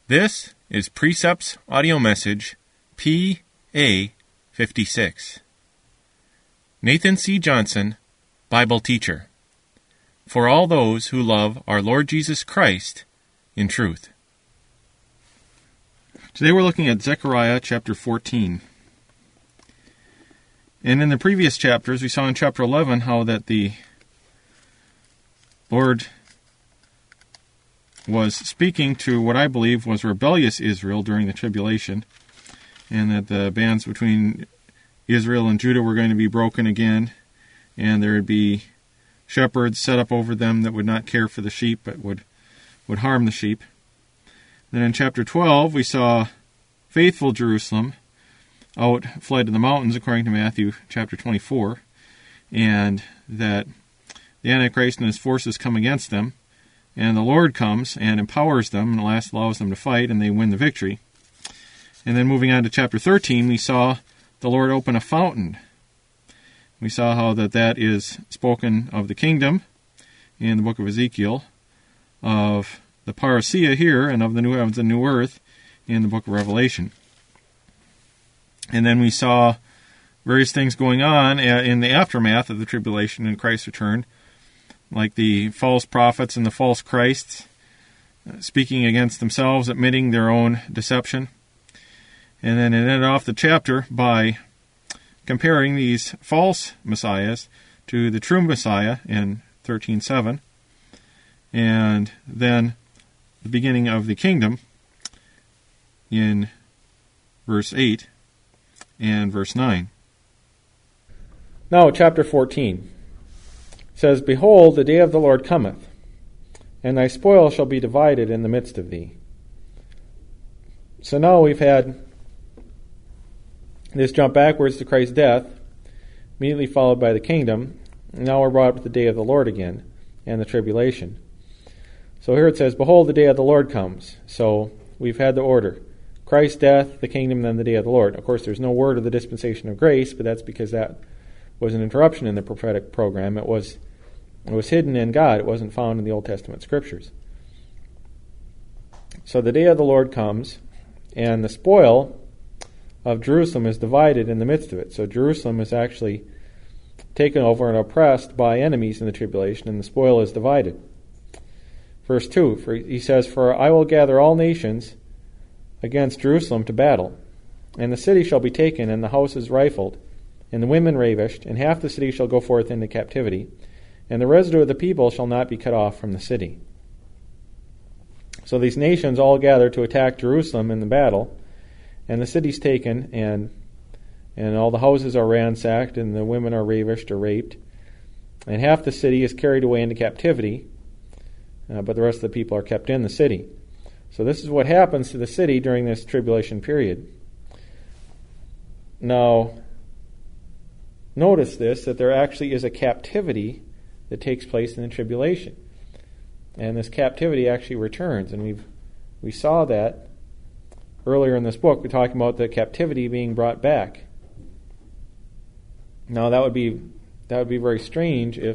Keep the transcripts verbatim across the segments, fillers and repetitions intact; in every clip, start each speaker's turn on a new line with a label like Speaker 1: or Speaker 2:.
Speaker 1: This is Precepts Audio Message P A fifty-six. Nathan C. Johnson, Bible Teacher. For all those who love our Lord Jesus Christ in truth. Today we're looking at Zechariah chapter fourteen. And in the previous chapters, we saw in chapter eleven how that the Lord was speaking to what I believe was rebellious Israel during the tribulation, and that the bands between Israel and Judah were going to be broken again, and there would be shepherds set up over them that would not care for the sheep, but would, would harm the sheep. Then in chapter twelve, we saw faithful Jerusalem out fled to the mountains, according to Matthew chapter twenty-four, and that the Antichrist and his forces come against them, and the Lord comes and empowers them, and at last allows them to fight, and they win the victory. And then moving on to chapter thirteen, we saw the Lord open a fountain. We saw how that that is spoken of the kingdom in the book of Ezekiel, of the parousia here, and of the new heavens and new earth in the book of Revelation. And then we saw various things going on in the aftermath of the tribulation and Christ's return, like the false prophets and the false Christs speaking against themselves, admitting their own deception. And then it ended off the chapter by comparing these false messiahs to the true Messiah in thirteen seven, and then the beginning of the kingdom in verse eight and verse nine.
Speaker 2: Now, chapter fourteen says, Behold, the day of the Lord cometh, and thy spoil shall be divided in the midst of thee. So now we've had this jump backwards to Christ's death, immediately followed by the kingdom. And now we're brought up to the day of the Lord again, and the tribulation. So here it says, Behold, the day of the Lord comes. So we've had the order. Christ's death, the kingdom, then the day of the Lord. Of course, there's no word of the dispensation of grace, but that's because that was an interruption in the prophetic program. It was it was hidden in God. It wasn't found in the Old Testament scriptures. So the day of the Lord comes, and the spoil of Jerusalem is divided in the midst of it. So Jerusalem is actually taken over and oppressed by enemies in the tribulation, and the spoil is divided. Verse two, for he says, For I will gather all nations against Jerusalem to battle, and the city shall be taken, and the houses rifled, and the women ravished, and half the city shall go forth into captivity, and the residue of the people shall not be cut off from the city. So these nations all gather to attack Jerusalem in the battle, and the city's taken, and and all the houses are ransacked, and the women are ravished or raped, and half the city is carried away into captivity, uh, but the rest of the people are kept in the city. So this is what happens to the city during this tribulation period. Now, notice this, that there actually is a captivity that takes place in the tribulation. And this captivity actually returns. And we've we saw that earlier in this book. We're talking about the captivity being brought back. Now that would be that would be very strange if,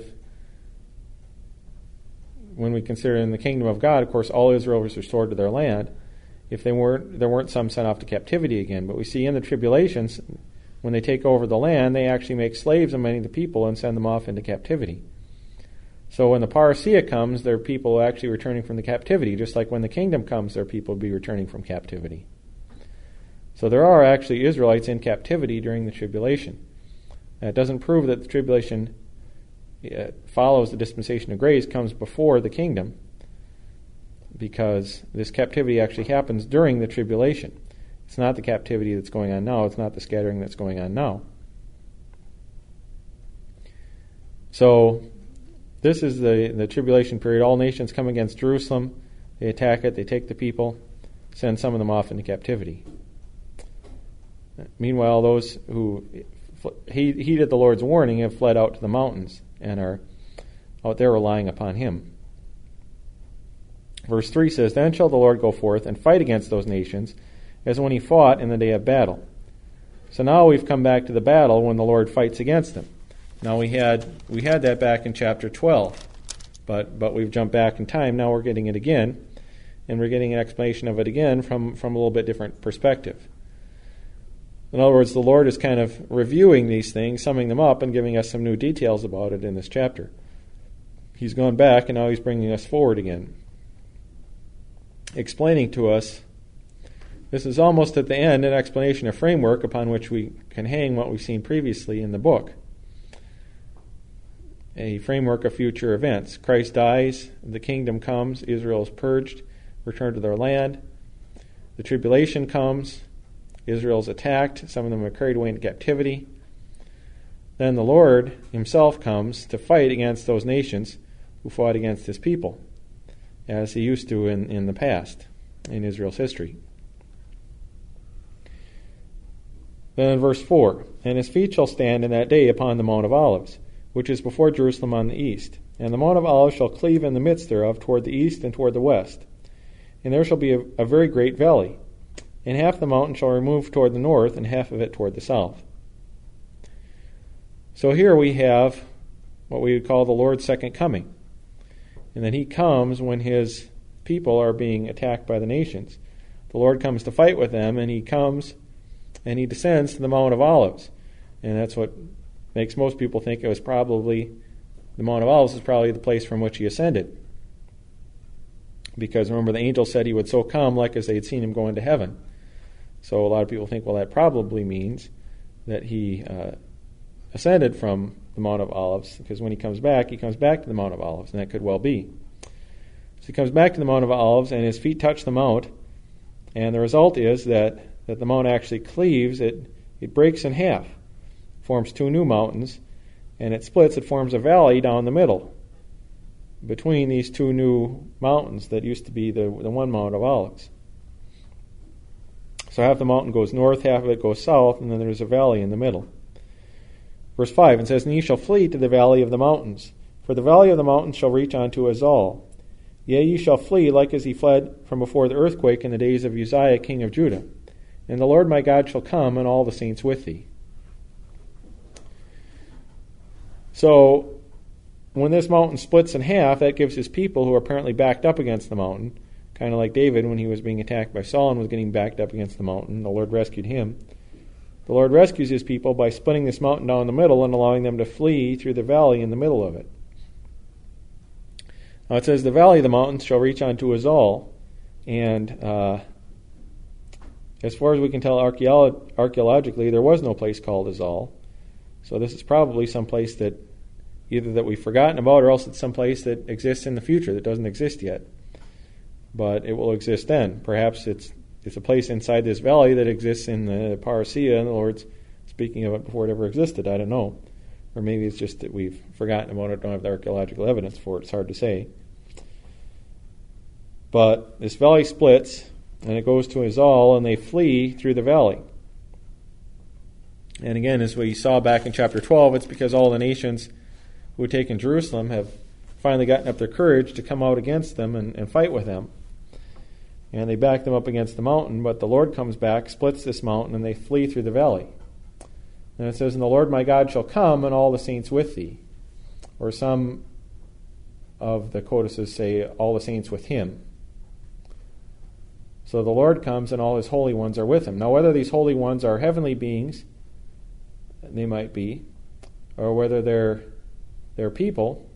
Speaker 2: when we consider in the kingdom of God, of course, all Israel was restored to their land, if they weren't there weren't some sent off to captivity again. But we see in the tribulations, when they take over the land, they actually make slaves of many of the people and send them off into captivity. So when the parousia comes, there are people actually returning from the captivity, just like when the kingdom comes, there are people will be returning from captivity. So there are actually Israelites in captivity during the tribulation. That doesn't prove that the tribulation uh, follows the dispensation of grace, comes before the kingdom, because this captivity actually happens during the tribulation. It's not the captivity that's going on now. It's not the scattering that's going on now. So this is the, the tribulation period. All nations come against Jerusalem. They attack it. They take the people, send some of them off into captivity. Meanwhile, those who heeded the Lord's warning have fled out to the mountains and are out there relying upon Him. Verse three says, Then shall the Lord go forth and fight against those nations, as when He fought in the day of battle. So now we've come back to the battle when the Lord fights against them. Now we had we had that back in chapter twelve, but but we've jumped back in time. Now we're getting it again, and we're getting an explanation of it again from, from a little bit different perspective. In other words, the Lord is kind of reviewing these things, summing them up, and giving us some new details about it in this chapter. He's gone back, and now he's bringing us forward again, explaining to us. This is almost at the end an explanation, a framework upon which we can hang what we've seen previously in the book. A framework of future events. Christ dies, the kingdom comes, Israel is purged, returned to their land. The tribulation comes, Israel is attacked, some of them are carried away into captivity. Then the Lord himself comes to fight against those nations who fought against his people, as he used to in, in the past, in Israel's history. Then in verse four, and his feet shall stand in that day upon the Mount of Olives, which is before Jerusalem on the east. And the Mount of Olives shall cleave in the midst thereof toward the east and toward the west. And there shall be a, a very great valley. And half the mountain shall remove toward the north, and half of it toward the south. So here we have what we would call the Lord's second coming. And that he comes when his people are being attacked by the nations. The Lord comes to fight with them, and he comes and he descends to the Mount of Olives. And that's what makes most people think it was probably, the Mount of Olives is probably the place from which he ascended. Because remember, the angel said he would so come like as they had seen him go into heaven. So a lot of people think, well, that probably means that he uh, ascended from the Mount of Olives, because when he comes back, he comes back to the Mount of Olives, and that could well be. So he comes back to the Mount of Olives, and his feet touch the mount, and the result is that, that the mount actually cleaves, it, it breaks in half, forms two new mountains, and it splits, it forms a valley down the middle between these two new mountains that used to be the, the one Mount of Olives. So half the mountain goes north, half of it goes south, and then there's a valley in the middle. Verse five, it says, and ye shall flee to the valley of the mountains, for the valley of the mountains shall reach unto Azal. Yea, ye shall flee like as he fled from before the earthquake in the days of Uzziah king of Judah. And the Lord my God shall come, and all the saints with thee. So, when this mountain splits in half, that gives his people, who are apparently backed up against the mountain, kind of like David when he was being attacked by Saul and was getting backed up against the mountain. The Lord rescued him. The Lord rescues his people by splitting this mountain down the middle and allowing them to flee through the valley in the middle of it. Now it says, the valley of the mountains shall reach unto Azal, and uh, as far as we can tell archeolo- archaeologically, there was no place called Azal. So this is probably some place that either that we've forgotten about, or else it's some place that exists in the future that doesn't exist yet. But it will exist then. Perhaps it's it's a place inside this valley that exists in the Parousia, and the Lord's speaking of it before it ever existed. I don't know. Or maybe it's just that we've forgotten about it, don't have the archaeological evidence for it. It's hard to say. But this valley splits, and it goes to Azal, and they flee through the valley. And again, as we saw back in chapter twelve, it's because all the nations who had taken Jerusalem have finally gotten up their courage to come out against them and, and fight with them. And they back them up against the mountain, but the Lord comes back, splits this mountain, and they flee through the valley. And it says, and the Lord my God shall come, and all the saints with thee. Or some of the codices say, all the saints with him. So the Lord comes, and all his holy ones are with him. Now whether these holy ones are heavenly beings, they might be, or whether they're, they're people,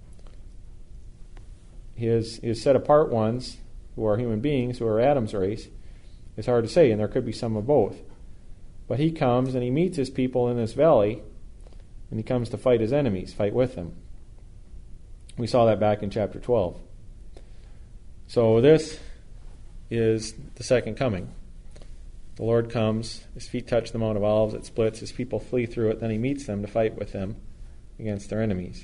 Speaker 2: his, his set-apart ones, who are human beings, who are Adam's race, it's hard to say, and there could be some of both. But he comes and he meets his people in this valley, and he comes to fight his enemies, fight with them. We saw that back in chapter twelve. So this is the second coming. The Lord comes, his feet touch the Mount of Olives, it splits, his people flee through it, then he meets them to fight with them against their enemies.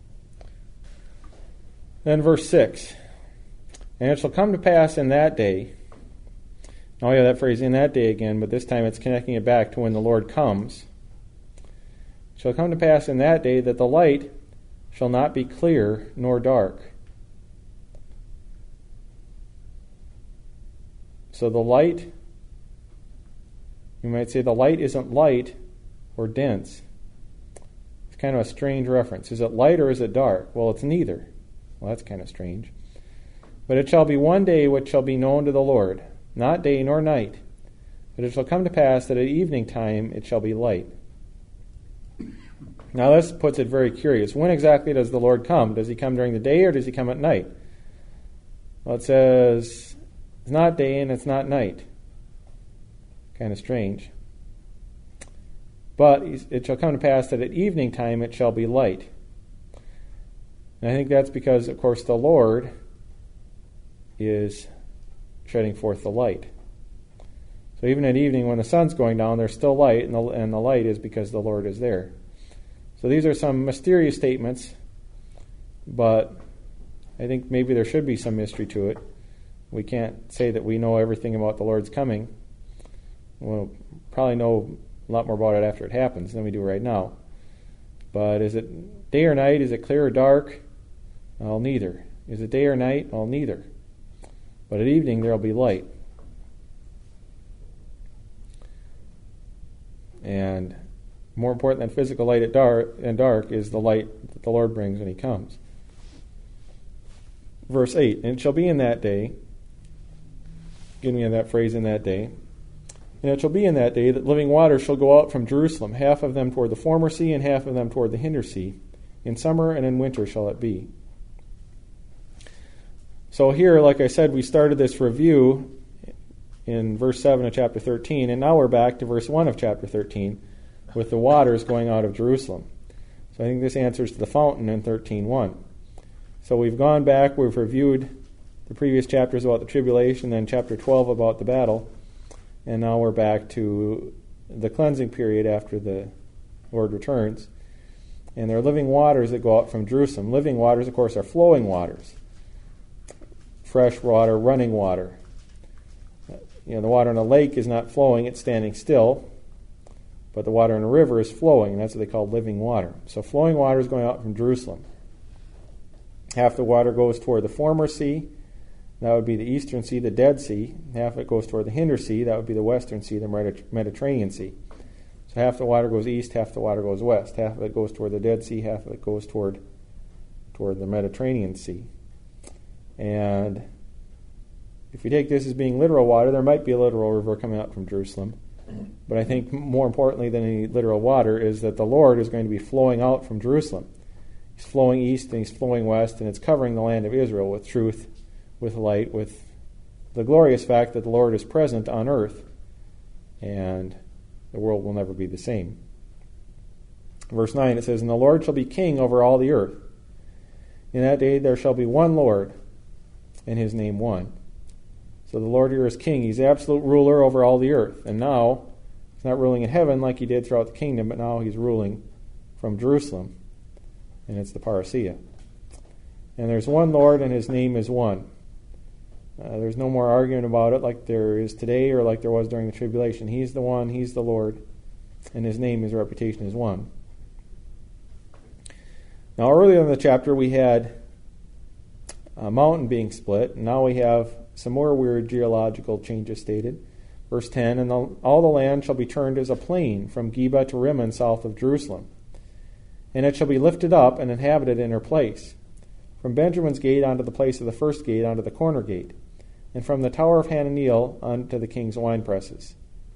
Speaker 2: Then verse six. And it shall come to pass in that day. Now we have that phrase, in that day again, but this time it's connecting it back to when the Lord comes. It shall come to pass in that day that the light shall not be clear nor dark. So the light, you might say the light isn't light or dense. It's kind of a strange reference. Is it light or is it dark? Well, it's neither. Well, that's kind of strange. But it shall be one day which shall be known to the Lord, not day nor night. But it shall come to pass that at evening time it shall be light. Now this puts it very curious. When exactly does the Lord come? Does he come during the day or does he come at night? Well, it says it's not day and it's not night. Kind of strange. But it shall come to pass that at evening time it shall be light. And I think that's because, of course, the Lord is shedding forth the light. So even at evening when the sun's going down, there's still light, and the, and the light is because the Lord is there. So these are some mysterious statements, but I think maybe there should be some mystery to it. We can't say that we know everything about the Lord's coming. We'll probably know a lot more about it after it happens than we do right now. But is it day or night? Is it clear or dark? Well, neither. Is it day or night? Well, neither. But at evening there will be light. And more important than physical light at dark and dark is the light that the Lord brings when he comes. Verse eight, and it shall be in that day, give me that phrase, in that day, and it shall be in that day that living waters shall go out from Jerusalem, half of them toward the former sea and half of them toward the hinder sea. In summer and in winter shall it be. So here, like I said, we started this review in verse seven of chapter thirteen, and now we're back to verse one of chapter thirteen with the waters going out of Jerusalem. So I think this answers to the fountain in thirteen one. So we've gone back, we've reviewed the previous chapters about the tribulation, then chapter twelve about the battle, and now we're back to the cleansing period after the Lord returns. And there are living waters that go out from Jerusalem. Living waters, of course, are flowing waters. Fresh water, running water. You know, the water in a lake is not flowing, it's standing still. But the water in a river is flowing, and that's what they call living water. So flowing water is going out from Jerusalem. Half the water goes toward the former sea, that would be the eastern sea, the Dead Sea. Half of it goes toward the hinder sea, that would be the western sea, the Mediterranean Sea. So half the water goes east, half the water goes west. Half of it goes toward the Dead Sea, half of it goes toward, toward the Mediterranean Sea. And if we take this as being literal water, there might be a literal river coming out from Jerusalem. But I think more importantly than any literal water is that the Lord is going to be flowing out from Jerusalem. He's flowing east and he's flowing west, and it's covering the land of Israel with truth, with light, with the glorious fact that the Lord is present on earth, and the world will never be the same. Verse nine, it says, and the Lord shall be king over all the earth. In that day there shall be one Lord, and his name one. So the Lord here is king. He's absolute ruler over all the earth. And now, he's not ruling in heaven like he did throughout the kingdom, but now he's ruling from Jerusalem. And it's the parousia. And there's one Lord, and his name is one. Uh, there's no more argument about it like there is today or like there was during the tribulation. He's the one, he's the Lord, and his name, his reputation is one. Now earlier in the chapter we had a mountain being split, and now we have some more weird geological changes stated. Verse ten, and the, all the land shall be turned as a plain from Geba to Rimmon south of Jerusalem. And it shall be lifted up and inhabited in her place, from Benjamin's gate unto the place of the first gate unto the corner gate, and from the tower of Hananiel unto the king's winepresses.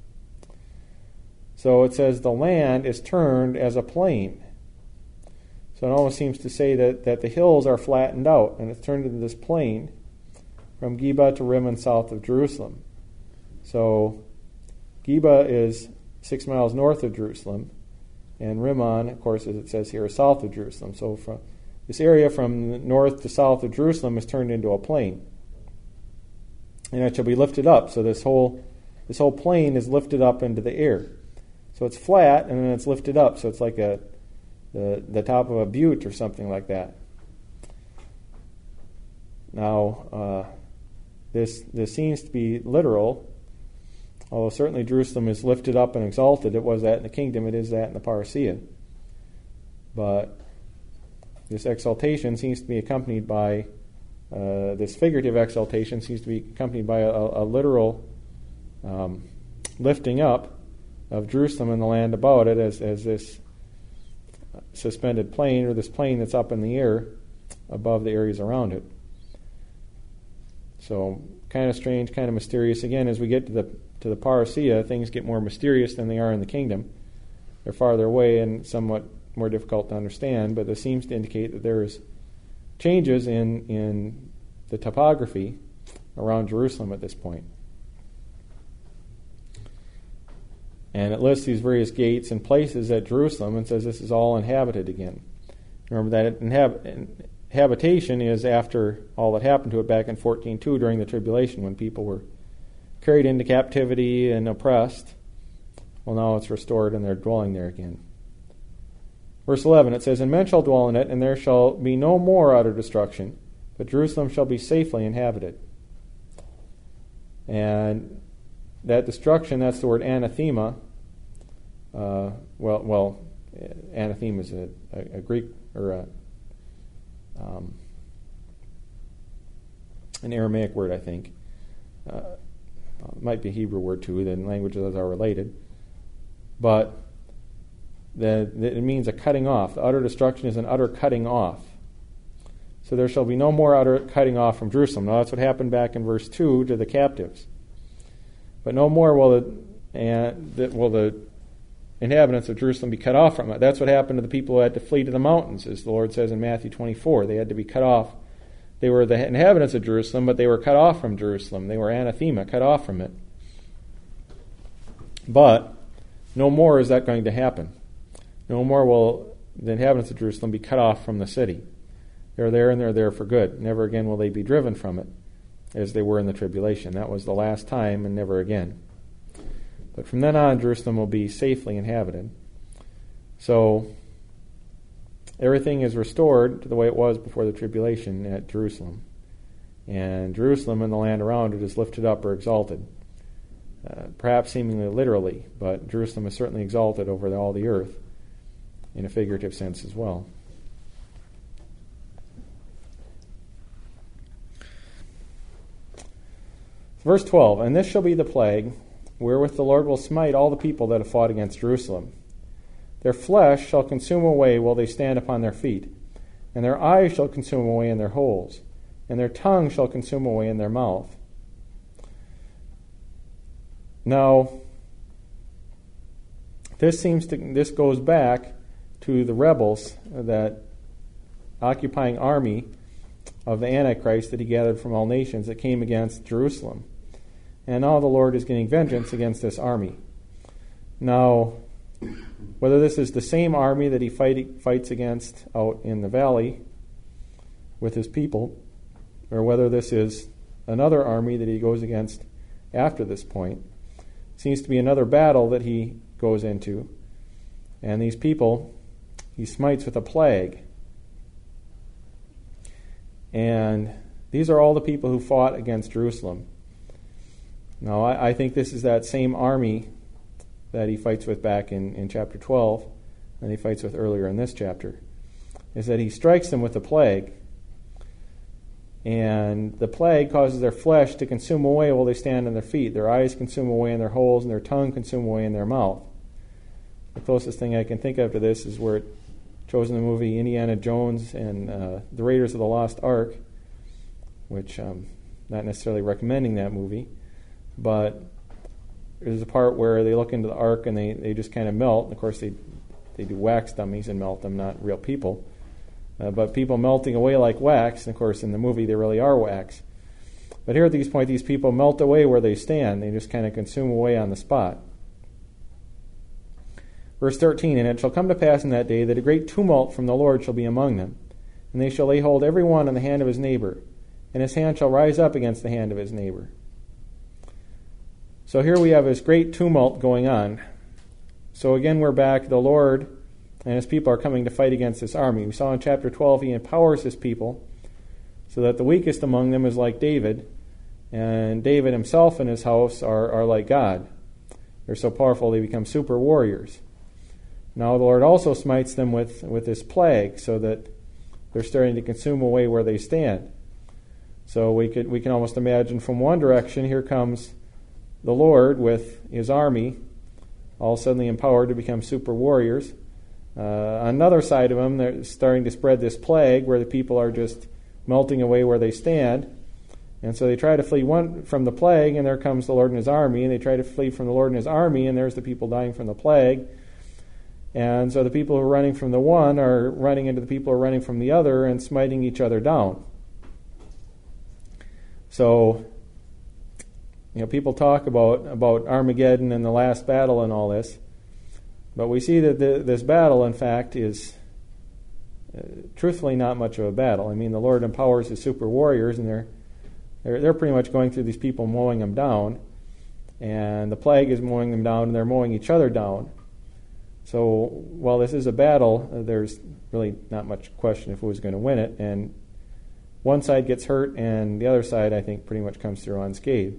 Speaker 2: So it says the land is turned as a plain. So it almost seems to say that, that the hills are flattened out, and it's turned into this plain from Geba to Rimmon south of Jerusalem. So Geba is six miles north of Jerusalem, and Rimmon, of course, as it says here, is south of Jerusalem. So from this area from north to south of Jerusalem is turned into a plain. And it shall be lifted up. So this whole this whole plain is lifted up into the air. So it's flat, and then it's lifted up. So it's like a the, the top of a butte or something like that. Now, uh, this this seems to be literal, although certainly Jerusalem is lifted up and exalted. It was that in the kingdom. It is that in the parousia. But this exaltation seems to be accompanied by, uh, this figurative exaltation seems to be accompanied by a, a literal um, lifting up of Jerusalem and the land about it as, as this suspended plane, or this plane that's up in the air above the areas around it. So kind of strange, kind of mysterious. Again, as we get to the to the parousia, things get more mysterious than they are in the kingdom. They're farther away and somewhat more difficult to understand, but this seems to indicate that there is changes in, in the topography around Jerusalem at this point. And it lists these various gates and places at Jerusalem and says this is all inhabited again. Remember that inhab- habitation is after all that happened to it back in fourteen two during the tribulation when people were carried into captivity and oppressed. Well, now it's restored and they're dwelling there again. Verse eleven, it says, "And men shall dwell in it, and there shall be no more utter destruction, but Jerusalem shall be safely inhabited." And that destruction, that's the word anathema. Uh, well, well, anathema is a, a, a Greek or a, um, an Aramaic word, I think. Uh, it might be a Hebrew word too. The languages are related, but the, the, it means a cutting off. The utter destruction is an utter cutting off. So there shall be no more utter cutting off from Jerusalem. Now that's what happened back in verse two to the captives. But no more will the, and the, will the inhabitants of Jerusalem be cut off from it. That's what happened to the people who had to flee to the mountains, as the Lord says in Matthew twenty-four. They had to be cut off. They were the inhabitants of Jerusalem, but they were cut off from Jerusalem. They were anathema, cut off from it. But no more is that going to happen. No more will the inhabitants of Jerusalem be cut off from the city. They're there and they're there for good. Never again will they be driven from it, as they were in the tribulation. That was the last time and never again. But from then on, Jerusalem will be safely inhabited. So everything is restored to the way it was before the tribulation at Jerusalem. And Jerusalem and the land around it is lifted up or exalted. Uh, perhaps seemingly literally, but Jerusalem is certainly exalted over the, all the earth in a figurative sense as well. Verse twelve, "And this shall be the plague wherewith the Lord will smite all the people that have fought against Jerusalem. Their flesh shall consume away while they stand upon their feet, and their eyes shall consume away in their holes, and their tongue shall consume away in their mouth." Now, this seems to this goes back to the rebels, that occupying army of the Antichrist that he gathered from all nations that came against Jerusalem. And now the Lord is getting vengeance against this army. Now, whether this is the same army that he fight, fights against out in the valley with his people, or whether this is another army that he goes against after this point, seems to be another battle that he goes into. And these people he smites with a plague. And these are all the people who fought against Jerusalem. Now, I, I think this is that same army that he fights with back in, in chapter twelve, and he fights with earlier in this chapter, is that he strikes them with a plague. And the plague causes their flesh to consume away while they stand on their feet. Their eyes consume away in their holes, and their tongue consume away in their mouth. The closest thing I can think of to this is where it shows in the movie Indiana Jones and uh, the Raiders of the Lost Ark, which I'm not necessarily recommending that movie, but there's a part where they look into the ark and they, they just kind of melt. And of course, they they do wax dummies and melt them, not real people. Uh, but people melting away like wax, and of course in the movie they really are wax. But here at this point, these people melt away where they stand. They just kind of consume away on the spot. Verse thirteen, "And it shall come to pass in that day that a great tumult from the Lord shall be among them, and they shall lay hold every one on the hand of his neighbor, and his hand shall rise up against the hand of his neighbor." So here we have this great tumult going on. So again we're back. The Lord and his people are coming to fight against this army. We saw in chapter twelve he empowers his people so that the weakest among them is like David, and David himself and his house are, are like God. They're so powerful they become super warriors. Now the Lord also smites them with, with this plague so that they're starting to consume away where they stand. So we could we can almost imagine from one direction, here comes the Lord with his army, all suddenly empowered to become super warriors. Uh, on another side of them, they're starting to spread this plague where the people are just melting away where they stand. And so they try to flee one from the plague, and there comes the Lord and his army, and they try to flee from the Lord and his army, and there's the people dying from the plague. And so the people who are running from the one are running into the people who are running from the other and smiting each other down. So, you know, people talk about, about Armageddon and the last battle and all this, but we see that the, this battle, in fact, is uh, truthfully not much of a battle. I mean, the Lord empowers his super warriors, and they're, they're they're pretty much going through these people, mowing them down, and the plague is mowing them down, and they're mowing each other down. So while this is a battle, uh, there's really not much question of who is going to win it, and one side gets hurt, and the other side, I think, pretty much comes through unscathed.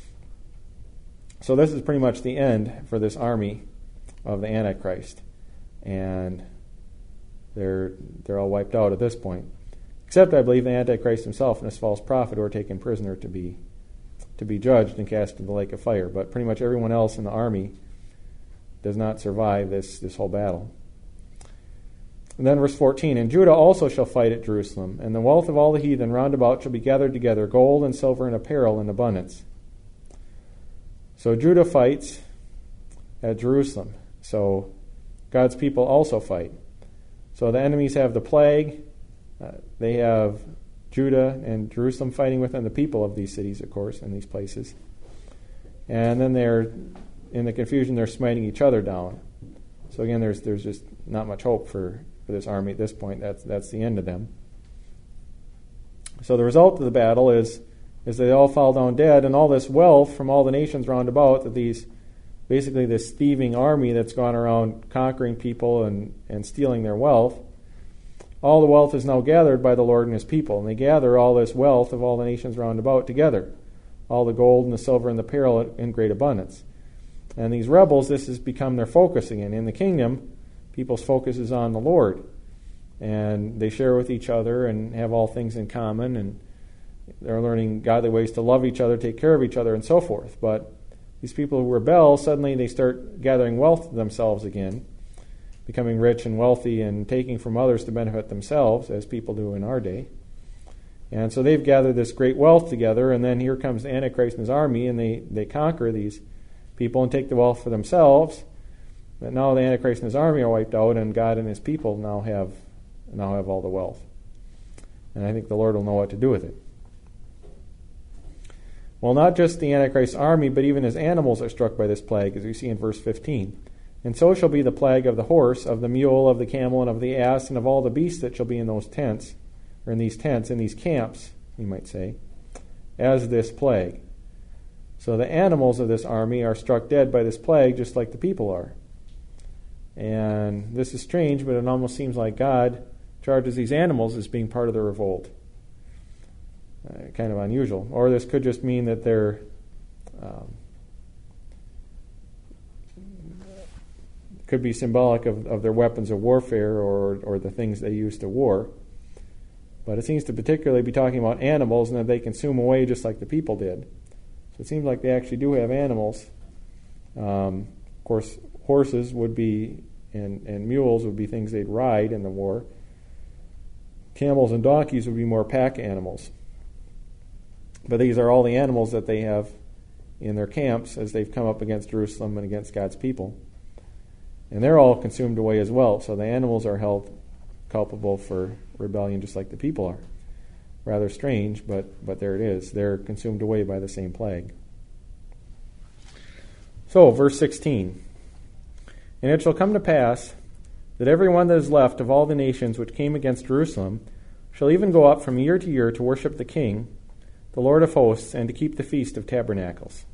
Speaker 2: So this is pretty much the end for this army of the Antichrist, and they're they're all wiped out at this point, except I believe the Antichrist himself and his false prophet, who are taken prisoner to be to be judged and cast into the lake of fire. But pretty much everyone else in the army does not survive this this whole battle. And then verse fourteen, and Judah also shall fight at Jerusalem, and the wealth of all the heathen round about shall be gathered together, gold and silver and apparel in abundance. So Judah fights at Jerusalem. So God's people also fight. So the enemies have the plague. Uh, they have Judah and Jerusalem fighting within the people of these cities, of course, and these places. And then they're, in the confusion, they're smiting each other down. So again, there's there's just not much hope for, for this army at this point. That's that's the end of them. So the result of the battle is is they all fall down dead, and all this wealth from all the nations round about, that these basically this thieving army that's gone around conquering people and, and stealing their wealth, all the wealth is now gathered by the Lord and his people, and they gather all this wealth of all the nations round about together, all the gold and the silver and the apparel in great abundance. And these rebels, this has become their focus again. In the kingdom, people's focus is on the Lord, and they share with each other and have all things in common, and they're learning godly ways to love each other, take care of each other, and so forth. But these people who rebel, suddenly they start gathering wealth to themselves again, becoming rich and wealthy and taking from others to benefit themselves, as people do in our day. And so they've gathered this great wealth together, and then here comes the Antichrist and his army, and they, they conquer these people and take the wealth for themselves. But now the Antichrist and his army are wiped out, and God and his people now have now have all the wealth. And I think the Lord will know what to do with it. Well, not just the Antichrist's army, but even his animals are struck by this plague, as we see in verse fifteen. And so shall be the plague of the horse, of the mule, of the camel, and of the ass, and of all the beasts that shall be in those tents, or in these tents, in these camps, you might say, as this plague. So the animals of this army are struck dead by this plague, just like the people are. And this is strange, but it almost seems like God charges these animals as being part of the revolt. Uh, kind of unusual. Or this could just mean that they're um, could be symbolic of, of their weapons of warfare, or or the things they use to war. But it seems to particularly be talking about animals, and that they consume away just like the people did. So it seems like they actually do have animals. Um, of course, horses would be, and, and mules would be things they'd ride in the war. Camels and donkeys would be more pack animals. But these are all the animals that they have in their camps as they've come up against Jerusalem and against God's people. And they're all consumed away as well. So the animals are held culpable for rebellion just like the people are. Rather strange, but, but there it is. They're consumed away by the same plague. So, verse sixteen. And it shall come to pass that every one that is left of all the nations which came against Jerusalem shall even go up from year to year to worship the King, the Lord of hosts, and to keep the Feast of Tabernacles.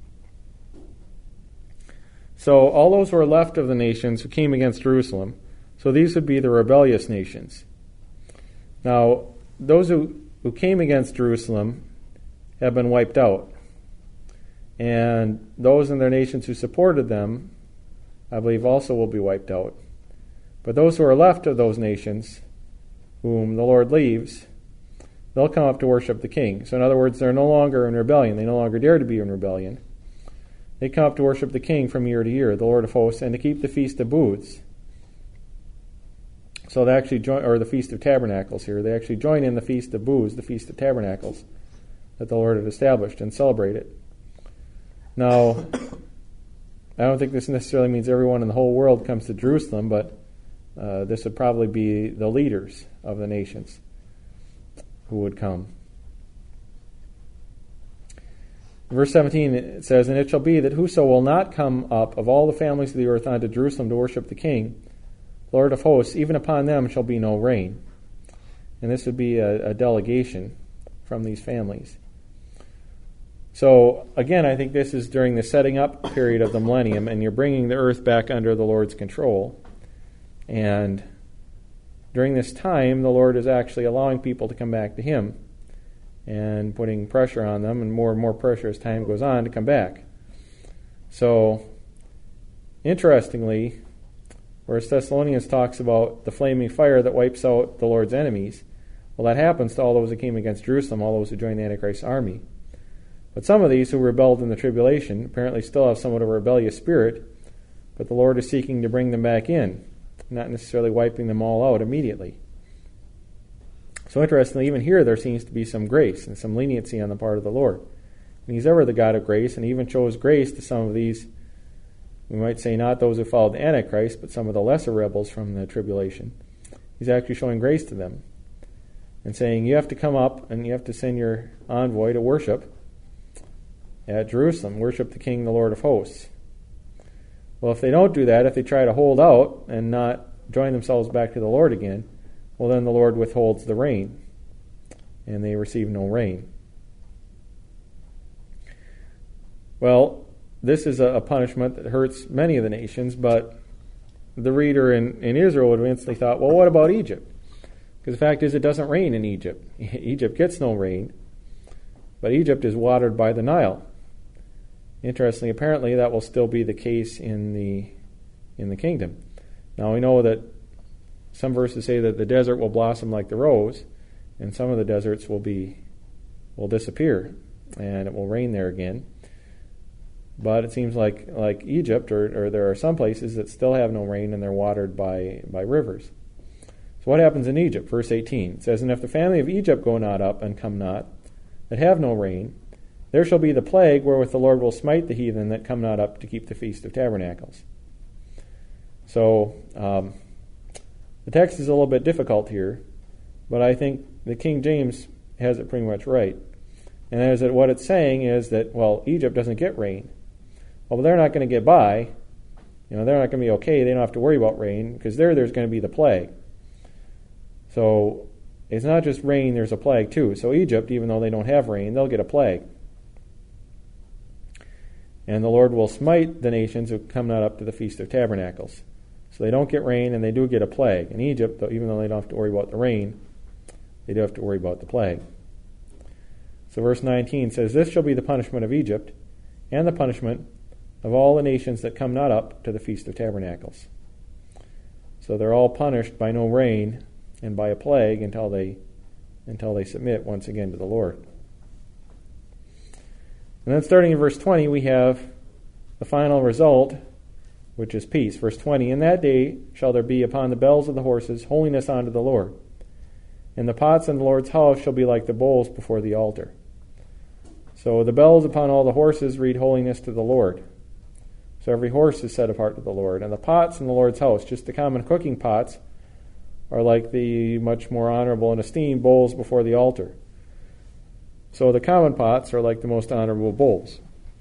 Speaker 2: So all those who are left of the nations who came against Jerusalem, so these would be the rebellious nations. Now, those who, who came against Jerusalem have been wiped out. And those in their nations who supported them, I believe, also will be wiped out. But those who are left of those nations, whom the Lord leaves, they'll come up to worship the King. So in other words, they're no longer in rebellion. They no longer dare to be in rebellion. They come up to worship the King from year to year, the Lord of hosts, and to keep the Feast of Booths. So they actually join, or the Feast of Tabernacles here, they actually join in the Feast of Booths, the Feast of Tabernacles, that the Lord had established and celebrate it. Now, I don't think this necessarily means everyone in the whole world comes to Jerusalem, but uh, this would probably be the leaders of the nations who would come. Verse seventeen, it says, "And it shall be that whoso will not come up of all the families of the earth unto Jerusalem to worship the King, Lord of hosts, even upon them shall be no rain." And this would be a, a delegation from these families. So, again, I think this is during the setting up period of the millennium, and you're bringing the earth back under the Lord's control. And during this time, the Lord is actually allowing people to come back to Him and putting pressure on them, and more and more pressure as time goes on to come back. So, interestingly, whereas Thessalonians talks about the flaming fire that wipes out the Lord's enemies, well, that happens to all those who came against Jerusalem, all those who joined the Antichrist's army. But some of these who rebelled in the tribulation apparently still have somewhat of a rebellious spirit, but the Lord is seeking to bring them back in, not necessarily wiping them all out immediately. So interestingly, even here there seems to be some grace and some leniency on the part of the Lord. And He's ever the God of grace, and He even shows grace to some of these, we might say not those who followed the Antichrist, but some of the lesser rebels from the tribulation. He's actually showing grace to them and saying, you have to come up and you have to send your envoy to worship at Jerusalem, worship the King, the Lord of hosts. Well, if they don't do that, if they try to hold out and not join themselves back to the Lord again, well, then the Lord withholds the rain, and they receive no rain. Well, this is a punishment that hurts many of the nations, but the reader in, in Israel would have instantly thought, well, what about Egypt? Because the fact is, it doesn't rain in Egypt. Egypt gets no rain, but Egypt is watered by the Nile. Interestingly, apparently that will still be the case in the in the kingdom. Now we know that some verses say that the desert will blossom like the rose, and some of the deserts will be will disappear, and it will rain there again. But it seems like like Egypt, or, or there are some places that still have no rain, and they're watered by by rivers. So what happens in Egypt? Verse eighteen, it says, "And if the family of Egypt go not up and come not, that have no rain, there shall be the plague wherewith the Lord will smite the heathen that come not up to keep the Feast of Tabernacles." So um, the text is a little bit difficult here, but I think the King James has it pretty much right. And that is that what it's saying is that, well, Egypt doesn't get rain. Well, but they're not going to get by. You know, they're not going to be okay. They don't have to worry about rain, because there there's going to be the plague. So it's not just rain, there's a plague too. So Egypt, even though they don't have rain, they'll get a plague. And the Lord will smite the nations who come not up to the Feast of Tabernacles. So they don't get rain, and they do get a plague. In Egypt, even though they don't have to worry about the rain, they do have to worry about the plague. So verse nineteen says, "This shall be the punishment of Egypt, and the punishment of all the nations that come not up to the Feast of Tabernacles." So they're all punished by no rain and by a plague until they until they submit once again to the Lord. And then starting in verse twenty, we have the final result, which is peace. Verse twenty, "In that day shall there be upon the bells of the horses holiness unto the Lord. And the pots in the Lord's house shall be like the bowls before the altar." So the bells upon all the horses read holiness to the Lord. So every horse is set apart to the Lord. And the pots in the Lord's house, just the common cooking pots, are like the much more honorable and esteemed bowls before the altar. So the common pots are like the most honorable bowls.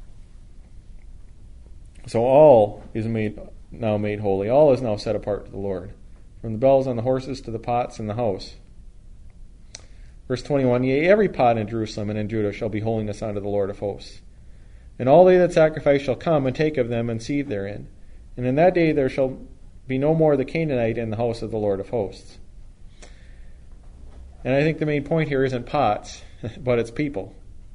Speaker 2: So all is made now made holy. All is now set apart to the Lord, from the bells on the horses to the pots in the house. Verse twenty-one, "Yea, every pot in Jerusalem and in Judah shall be holiness unto the Lord of hosts. And all they that sacrifice shall come and take of them and seethe therein. And in that day there shall be no more the Canaanite in the house of the Lord of hosts." And I think the main point here isn't pots, but it's people.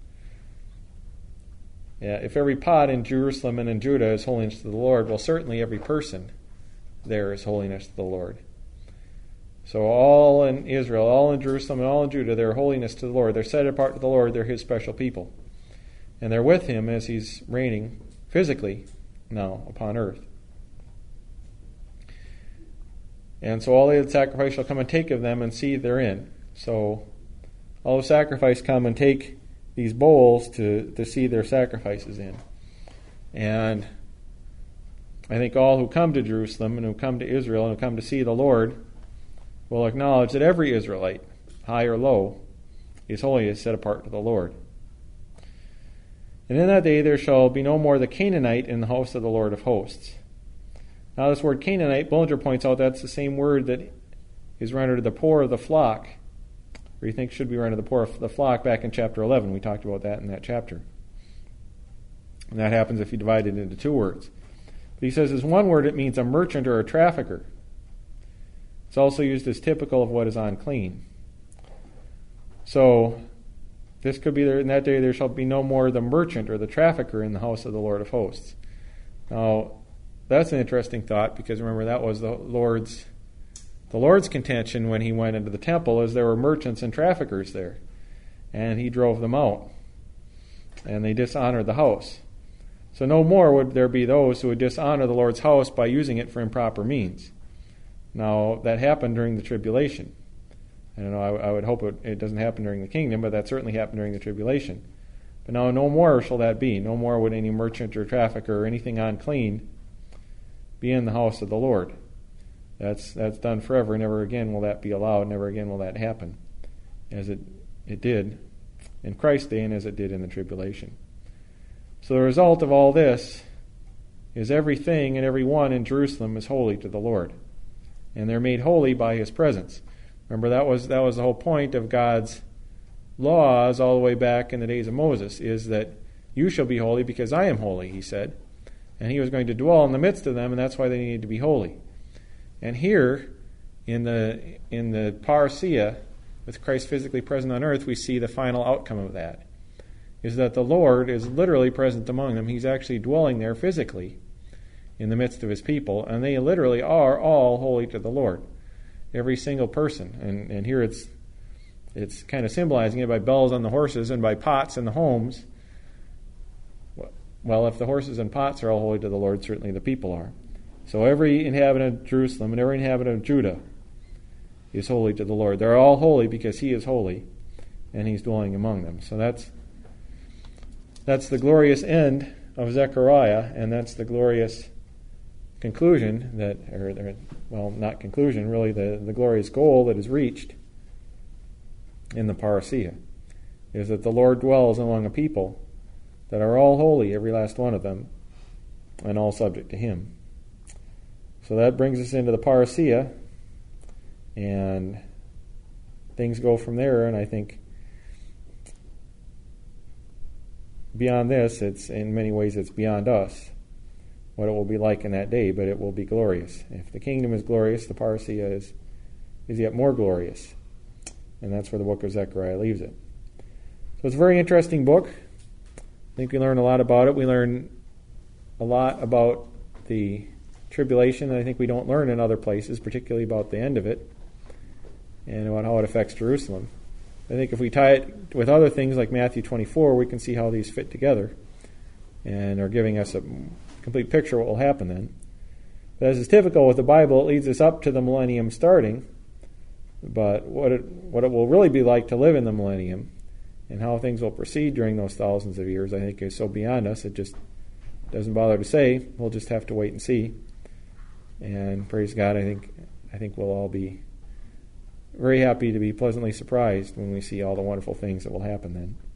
Speaker 2: Yeah, if every pot in Jerusalem and in Judah is holiness to the Lord, well, certainly every person there is holiness to the Lord. So all in Israel, all in Jerusalem, and all in Judah, they're holiness to the Lord. They're set apart to the Lord. They're His special people. And they're with Him as He's reigning physically now upon earth. And so all they that sacrifice shall come and take of them and seethe therein. So all the sacrifice come and take these bowls to, to see their sacrifices in. And I think all who come to Jerusalem and who come to Israel and who come to see the Lord will acknowledge that every Israelite, high or low, is holy, is set apart to the Lord. And in that day there shall be no more the Canaanite in the house of the Lord of hosts. Now this word Canaanite, Bullinger points out that's the same word that is rendered the poor of the flock, or he thinks should be rendered the poor of the flock back in chapter eleven. We talked about that in that chapter. And that happens if you divide it into two words. But he says as one word it means a merchant or a trafficker. It's also used as typical of what is unclean. So this could be there in that day there shall be no more the merchant or the trafficker in the house of the Lord of hosts. Now that's an interesting thought, because remember that was the Lord's the Lord's contention when he went into the temple, is there were merchants and traffickers there, and he drove them out, and they dishonored the house. So no more would there be those who would dishonor the Lord's house by using it for improper means. Now that happened during the tribulation. I don't know, I, I would hope it, it doesn't happen during the kingdom, but that certainly happened during the tribulation. But now no more shall that be. No more would any merchant or trafficker or anything unclean be in the house of the Lord. That's that's done forever. Never again will that be allowed. Never again will that happen, as it, it did in Christ's day and as it did in the tribulation. So the result of all this is everything and everyone in Jerusalem is holy to the Lord. And they're made holy by his presence. Remember, that was that was the whole point of God's laws all the way back in the days of Moses, is that you shall be holy because I am holy, he said. And he was going to dwell in the midst of them, and that's why they needed to be holy. And here, in the in the parousia, with Christ physically present on earth, we see the final outcome of that, is that the Lord is literally present among them. He's actually dwelling there physically in the midst of his people, and they literally are all holy to the Lord. Every single person. And, and here it's it's kind of symbolizing it by bells on the horses and by pots in the homes. Well, if the horses and pots are all holy to the Lord, certainly the people are. So every inhabitant of Jerusalem and every inhabitant of Judah is holy to the Lord. They're all holy because he is holy, and he's dwelling among them. So that's that's the glorious end of Zechariah, and that's the glorious conclusion that, or, or well, not conclusion, really the, the glorious goal that is reached in the parousia, is that the Lord dwells among a people that are all holy, every last one of them, and all subject to him. So that brings us into the parousia, and things go from there, and I think beyond this, it's in many ways it's beyond us what it will be like in that day, but it will be glorious. If the kingdom is glorious, the parousia is, is yet more glorious. And that's where the book of Zechariah leaves it. So it's a very interesting book. I think we learn a lot about it. We learn a lot about the tribulation that I think we don't learn in other places, particularly about the end of it and about how it affects Jerusalem. I think if we tie it with other things like Matthew twenty-four, we can see how these fit together and are giving us a complete picture of what will happen then. But as is typical with the Bible, it leads us up to the millennium starting, but what it, what it will really be like to live in the millennium and how things will proceed during those thousands of years, I think is so beyond us, it just doesn't bother to say. We'll just have to wait and see. And praise God, I think I think we'll all be very happy to be pleasantly surprised when we see all the wonderful things that will happen then.